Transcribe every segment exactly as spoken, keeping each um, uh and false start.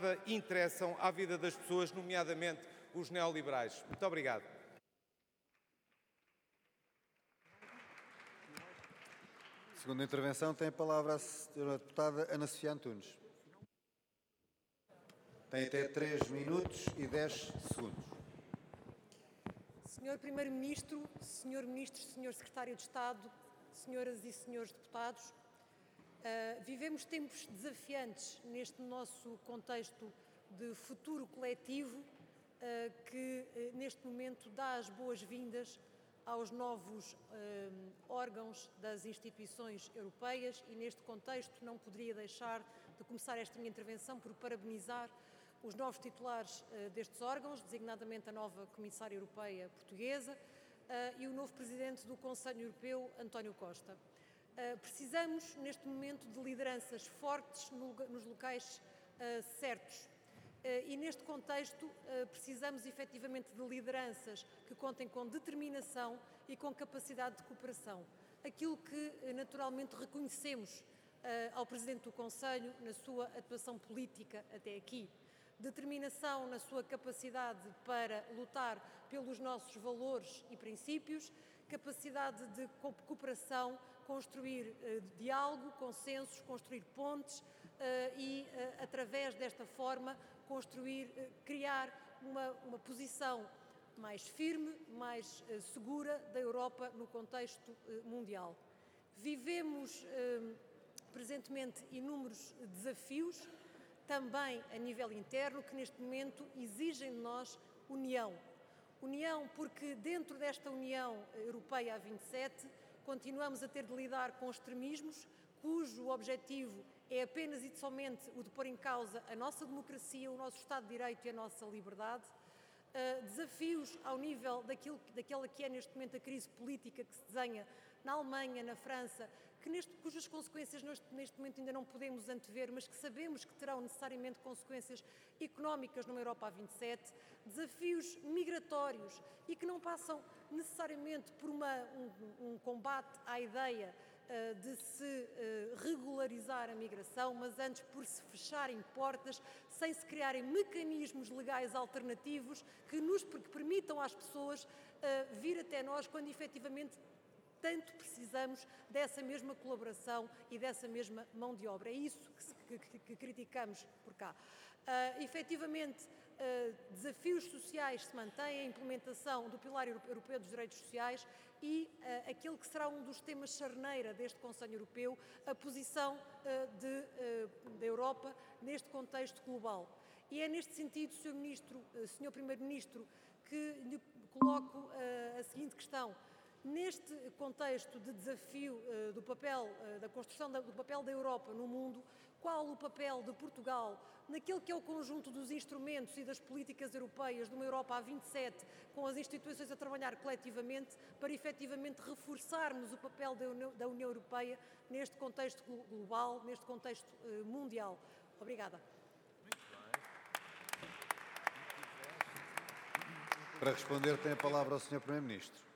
nada interessam à vida das pessoas, nomeadamente os neoliberais. Muito obrigado. Segunda intervenção, tem a palavra a senhora deputada Ana Sofia Antunes. Tem até três minutos e dez segundos. senhor Primeiro-Ministro, senhor Ministro, senhor Secretário de Estado, senhoras e senhores deputados, uh, vivemos tempos desafiantes neste nosso contexto de futuro coletivo uh, que, uh, neste momento, dá as boas-vindas aos novos uh, órgãos das instituições europeias e, neste contexto, não poderia deixar de começar esta minha intervenção por parabenizar os novos titulares uh, destes órgãos, designadamente a nova Comissária Europeia Portuguesa uh, e o novo Presidente do Conselho Europeu, António Costa. Uh, precisamos, neste momento, de lideranças fortes no, nos locais uh, certos. Uh, e, neste contexto, uh, precisamos, efetivamente, de lideranças que contem com determinação e com capacidade de cooperação. Aquilo que, uh, naturalmente, reconhecemos uh, ao Presidente do Conselho na sua atuação política até aqui. Determinação na sua capacidade para lutar pelos nossos valores e princípios, capacidade de cooperação, construir uh, diálogo, consensos, construir pontes uh, e, uh, através desta forma, construir, uh, criar uma, uma posição mais firme, mais uh, segura da Europa no contexto uh, mundial. Vivemos uh, presentemente inúmeros desafios, também a nível interno, que neste momento exigem de nós união. União porque dentro desta União Europeia a vinte e sete continuamos a ter de lidar com extremismos cujo objetivo é apenas e somente o de pôr em causa a nossa democracia, o nosso Estado de Direito e a nossa liberdade. Uh, desafios ao nível daquilo, daquela que é neste momento a crise política que se desenha na Alemanha, na França, que neste, cujas consequências neste, neste momento ainda não podemos antever, mas que sabemos que terão necessariamente consequências económicas numa Europa a vinte e sete, desafios migratórios e que não passam necessariamente por uma, um, um combate à ideia uh, de se uh, regularizar a migração, mas antes por se fecharem portas, sem se criarem mecanismos legais alternativos que nos que permitam às pessoas uh, vir até nós quando efetivamente tanto precisamos dessa mesma colaboração e dessa mesma mão de obra. É isso que, que, que criticamos por cá. Uh, efetivamente, uh, desafios sociais se mantêm, a implementação do Pilar Europeu dos Direitos Sociais e uh, aquele que será um dos temas charneira deste Conselho Europeu, a posição uh, de, uh, da Europa neste contexto global. E é neste sentido, senhor Ministro, uh, senhor Primeiro-Ministro, que lhe coloco uh, a seguinte questão. Neste contexto de desafio uh, do papel, uh, da construção da, do papel da Europa no mundo, qual o papel de Portugal naquele que é o conjunto dos instrumentos e das políticas europeias de uma Europa a vinte e sete, com as instituições a trabalhar coletivamente para efetivamente reforçarmos o papel da União, da União Europeia neste contexto global, neste contexto uh, mundial? Obrigada. Para responder tem a palavra o senhor Primeiro-Ministro.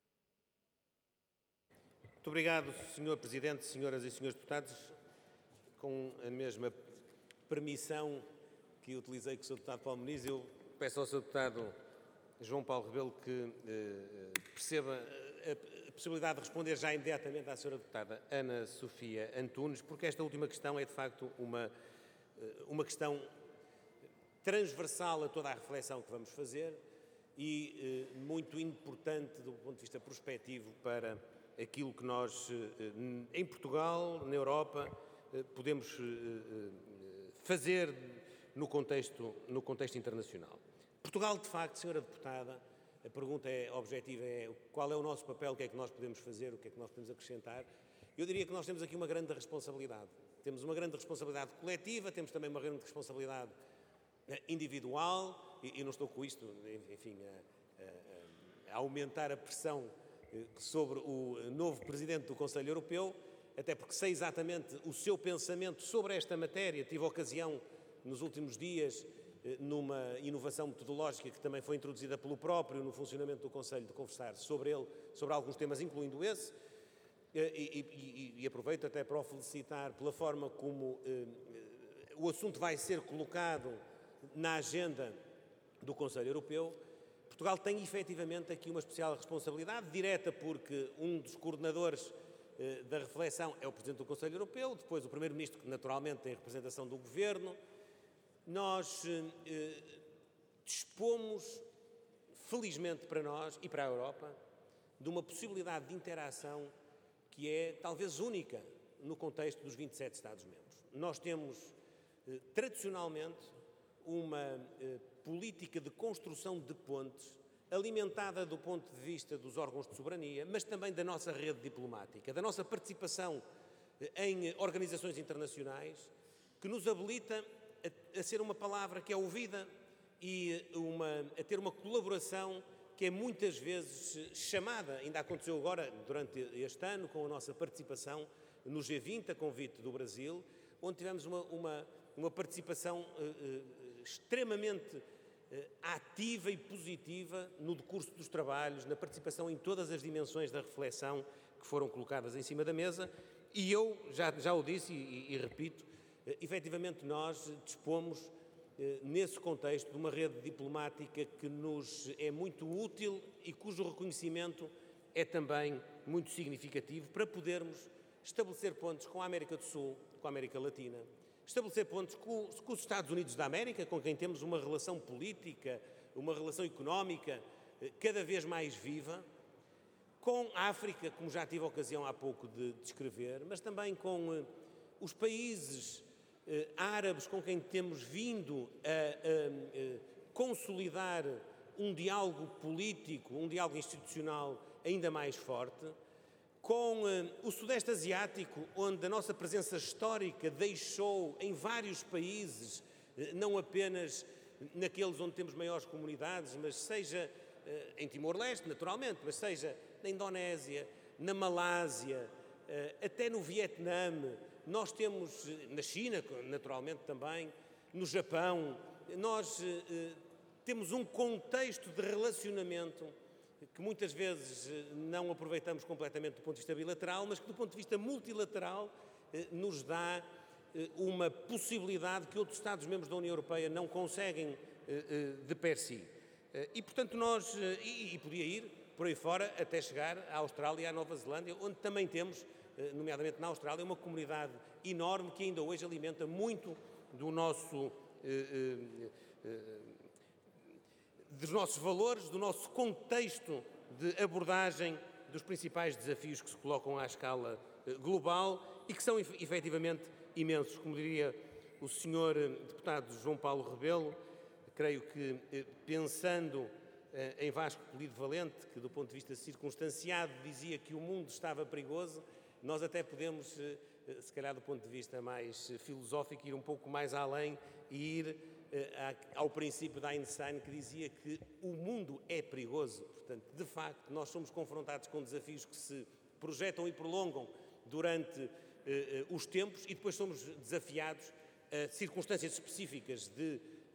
Muito obrigado, senhor Presidente, senhoras e senhores deputados. Com a mesma permissão que utilizei com o senhor Deputado Paulo Muniz, eu peço ao senhor Deputado João Paulo Rebelo que eh, perceba a, a possibilidade de responder já imediatamente à senhora Deputada Ana Sofia Antunes, porque esta última questão é, de facto, uma, uma questão transversal a toda a reflexão que vamos fazer e eh, muito importante do ponto de vista prospectivo para aquilo que nós, em Portugal, na Europa, podemos fazer no contexto, no contexto internacional. Portugal, de facto, senhora Deputada, a pergunta é objetiva, é qual é o nosso papel, o que é que nós podemos fazer, o que é que nós podemos acrescentar. Eu diria que nós temos aqui uma grande responsabilidade. Temos uma grande responsabilidade coletiva, temos também uma grande responsabilidade individual, e, e não estou com isto, enfim, a, a, a aumentar a pressão sobre o novo Presidente do Conselho Europeu, até porque sei exatamente o seu pensamento sobre esta matéria. Tive a ocasião, nos últimos dias, numa inovação metodológica que também foi introduzida pelo próprio no funcionamento do Conselho, de conversar sobre ele, sobre alguns temas, incluindo esse, e, e, e, e aproveito até para o felicitar pela forma como eh, o assunto vai ser colocado na agenda do Conselho Europeu, Portugal tem efetivamente aqui uma especial responsabilidade direta, porque um dos coordenadores eh, da reflexão é o Presidente do Conselho Europeu, depois o Primeiro-Ministro, que naturalmente tem representação do Governo. Nós eh, dispomos, felizmente para nós e para a Europa, de uma possibilidade de interação que é talvez única no contexto dos vinte e sete Estados-membros. Nós temos, eh, tradicionalmente, uma eh, política de construção de pontes, alimentada do ponto de vista dos órgãos de soberania, mas também da nossa rede diplomática, da nossa participação eh, em organizações internacionais, que nos habilita a, a ser uma palavra que é ouvida e uma, a ter uma colaboração que é muitas vezes chamada, ainda aconteceu agora durante este ano, com a nossa participação no G vinte, a convite do Brasil, onde tivemos uma, uma, uma participação uh, uh, extremamente uh, ativa e positiva no decurso dos trabalhos, na participação em todas as dimensões da reflexão que foram colocadas em cima da mesa, e eu já, já o disse e, e, e repito, uh, efetivamente nós dispomos nesse contexto de uma rede diplomática que nos é muito útil e cujo reconhecimento é também muito significativo para podermos estabelecer pontos com a América do Sul, com a América Latina, estabelecer pontos com, com os Estados Unidos da América, com quem temos uma relação política, uma relação económica cada vez mais viva, com a África, como já tive a ocasião há pouco de descrever, mas também com os países Uh, árabes com quem temos vindo a, a, a consolidar um diálogo político, um diálogo institucional ainda mais forte, com uh, o Sudeste Asiático, onde a nossa presença histórica deixou em vários países, uh, não apenas naqueles onde temos maiores comunidades, mas seja uh, em Timor-Leste, naturalmente, mas seja na Indonésia, na Malásia, uh, até no Vietnã. Nós temos, na China, naturalmente também, no Japão, nós eh, temos um contexto de relacionamento que muitas vezes não aproveitamos completamente do ponto de vista bilateral, mas que do ponto de vista multilateral eh, nos dá eh, uma possibilidade que outros Estados-membros da União Europeia não conseguem eh, eh, de per si. Eh, e, portanto, nós, eh, e, e podia ir por aí fora até chegar à Austrália e à Nova Zelândia, onde também temos, nomeadamente na Austrália, uma comunidade enorme que ainda hoje alimenta muito do nosso, eh, eh, dos nossos valores, do nosso contexto de abordagem dos principais desafios que se colocam à escala eh, global e que são efetivamente imensos. Como diria o senhor deputado João Paulo Rebelo, creio que eh, pensando eh, em Vasco Polido Valente, que do ponto de vista circunstanciado dizia que o mundo estava perigoso, nós até podemos, se calhar do ponto de vista mais filosófico, ir um pouco mais além e ir ao princípio de Einstein, que dizia que o mundo é perigoso. Portanto, de facto, nós somos confrontados com desafios que se projetam e prolongam durante os tempos e depois somos desafiados a circunstâncias específicas de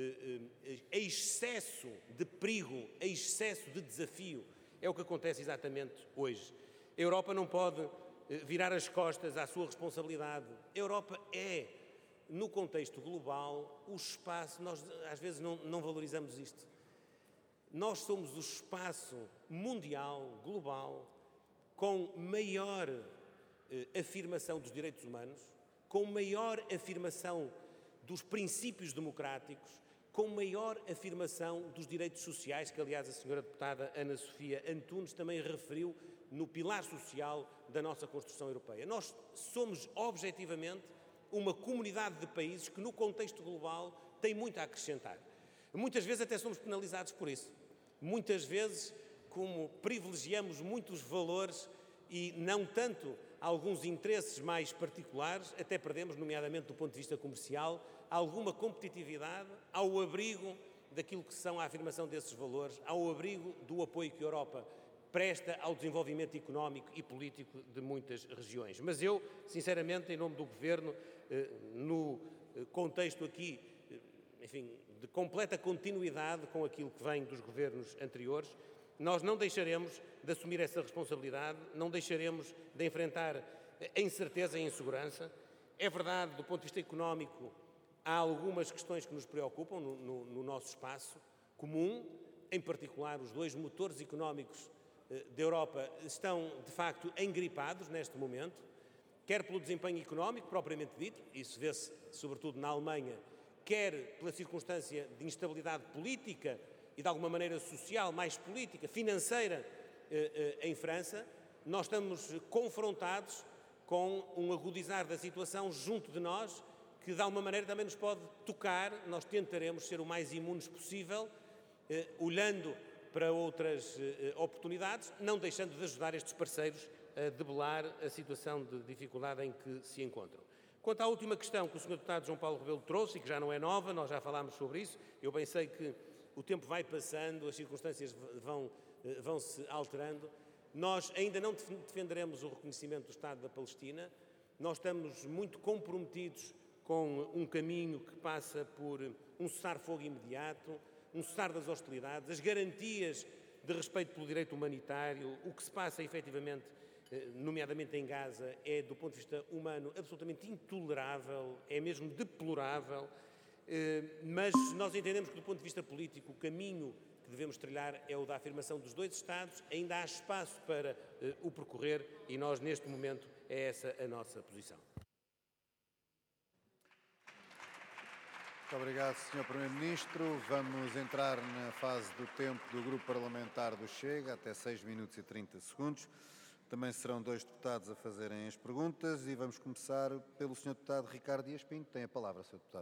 excesso de perigo, a excesso de desafio. É o que acontece exatamente hoje. A Europa não pode virar as costas à sua responsabilidade. A Europa é, no contexto global, o espaço, nós às vezes não, não valorizamos isto. Nós somos o espaço mundial, global, com maior eh, afirmação dos direitos humanos, com maior afirmação dos princípios democráticos, com maior afirmação dos direitos sociais, que aliás a senhora deputada Ana Sofia Antunes também referiu no pilar social da nossa construção europeia. Nós somos, objetivamente, uma comunidade de países que, no contexto global, tem muito a acrescentar. Muitas vezes até somos penalizados por isso. Muitas vezes, como privilegiamos muitos valores e não tanto alguns interesses mais particulares, até perdemos, nomeadamente do ponto de vista comercial, alguma competitividade ao abrigo daquilo que são a afirmação desses valores, ao abrigo do apoio que a Europa presta ao desenvolvimento económico e político de muitas regiões. Mas eu, sinceramente, em nome do Governo, no contexto aqui, enfim, de completa continuidade com aquilo que vem dos governos anteriores, nós não deixaremos de assumir essa responsabilidade, não deixaremos de enfrentar a incerteza e a insegurança. É verdade, do ponto de vista económico, há algumas questões que nos preocupam no, no, no nosso espaço comum, em particular os dois motores económicos eh, da Europa estão, de facto, engripados neste momento, quer pelo desempenho económico, propriamente dito, isso vê-se sobretudo na Alemanha, quer pela circunstância de instabilidade política e de alguma maneira social, mais política, financeira, eh, eh, em França. Nós estamos confrontados com um agudizar da situação junto de nós, que de alguma maneira também nos pode tocar. Nós tentaremos ser o mais imunes possível, eh, olhando para outras eh, oportunidades, não deixando de ajudar estes parceiros a debelar a situação de dificuldade em que se encontram. Quanto à última questão que o senhor Deputado João Paulo Rebelo trouxe, e que já não é nova, nós já falámos sobre isso, eu bem sei que o tempo vai passando, as circunstâncias vão, vão se alterando. Nós ainda não defenderemos o reconhecimento do Estado da Palestina, nós estamos muito comprometidos com um caminho que passa por um cessar-fogo imediato, um cessar das hostilidades, as garantias de respeito pelo direito humanitário. O que se passa efetivamente, nomeadamente em Gaza, é, do ponto de vista humano, absolutamente intolerável, é mesmo deplorável, mas nós entendemos que, do ponto de vista político, o caminho que devemos trilhar é o da afirmação dos dois Estados. Ainda há espaço para o percorrer e nós, neste momento, é essa a nossa posição. Muito obrigado, senhor Primeiro-Ministro. Vamos entrar na fase do tempo do Grupo Parlamentar do Chega, até seis minutos e trinta segundos. Também serão dois deputados a fazerem as perguntas e vamos começar pelo senhor Deputado Ricardo Dias Pinto. Tem a palavra, senhor Deputado.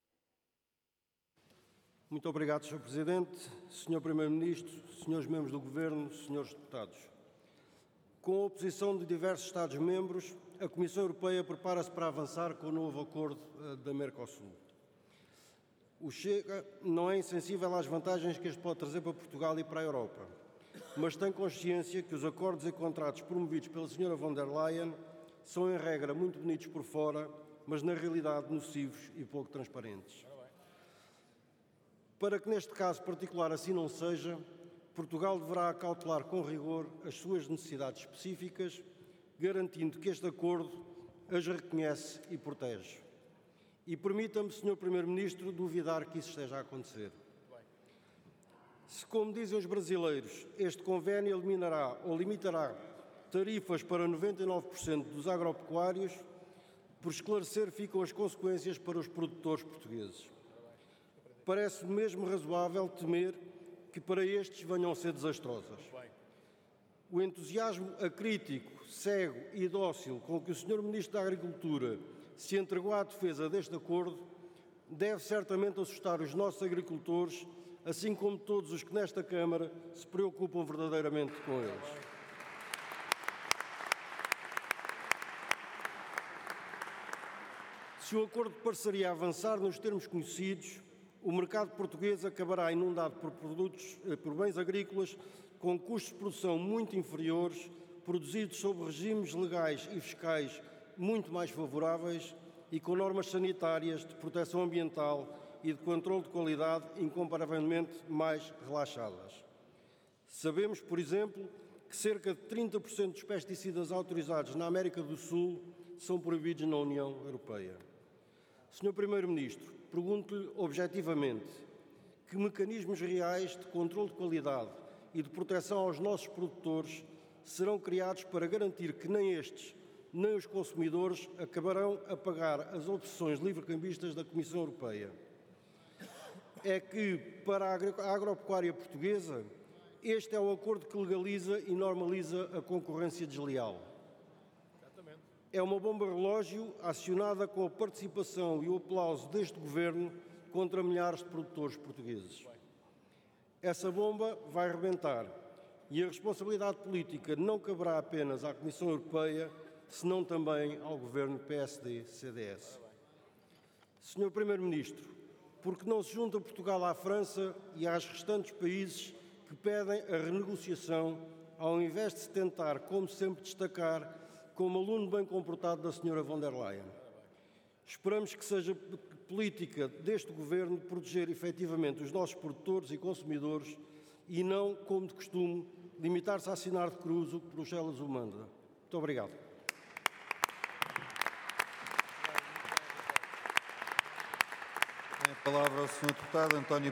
Muito obrigado, senhor Presidente, senhor Primeiro-Ministro, senhores membros do Governo, senhores deputados. Com a oposição de diversos Estados-membros, a Comissão Europeia prepara-se para avançar com o novo acordo da Mercosul. O Chega não é insensível às vantagens que este pode trazer para Portugal e para a Europa, mas tem consciência que os acordos e contratos promovidos pela senhora von der Leyen são, em regra, muito bonitos por fora, mas na realidade nocivos e pouco transparentes. Para que neste caso particular assim não seja, Portugal deverá acautelar com rigor as suas necessidades específicas, garantindo que este acordo as reconhece e protege. E permita-me, senhor Primeiro-Ministro, duvidar que isso esteja a acontecer. Se, como dizem os brasileiros, este convênio eliminará ou limitará tarifas para noventa e nove por cento dos agropecuários, por esclarecer ficam as consequências para os produtores portugueses. Parece mesmo razoável temer que para estes venham a ser desastrosas. O entusiasmo acrítico, cego e dócil com que o senhor Ministro da Agricultura se entregou à defesa deste acordo deve certamente assustar os nossos agricultores, assim como todos os que nesta Câmara se preocupam verdadeiramente com eles. Se o acordo de parceria avançar nos termos conhecidos, o mercado português acabará inundado por produtos, por bens agrícolas com custos de produção muito inferiores, produzidos sob regimes legais e fiscais muito mais favoráveis e com normas sanitárias, de proteção ambiental e de controle de qualidade incomparavelmente mais relaxadas. Sabemos, por exemplo, que cerca de trinta por cento dos pesticidas autorizados na América do Sul são proibidos na União Europeia. senhor Primeiro-Ministro, pergunto-lhe objetivamente que mecanismos reais de controle de qualidade e de proteção aos nossos produtores serão criados para garantir que nem estes, nem os consumidores acabarão a pagar as opções livre-cambistas da Comissão Europeia. É que, para a agropecuária portuguesa, este é o acordo que legaliza e normaliza a concorrência desleal. É uma bomba relógio acionada com a participação e o aplauso deste Governo contra milhares de produtores portugueses. Essa bomba vai rebentar e a responsabilidade política não caberá apenas à Comissão Europeia, senão também ao Governo P S D C D S. senhor Primeiro-Ministro, por que não se junta Portugal à França e aos restantes países que pedem a renegociação, ao invés de se tentar, como sempre, destacar como aluno bem comportado da senhora von der Leyen? Esperamos que seja política deste Governo proteger efetivamente os nossos produtores e consumidores e não, como de costume, limitar-se a assinar de cruz o que Bruxelas o manda. Muito obrigado. Palavra ao senhor Deputado António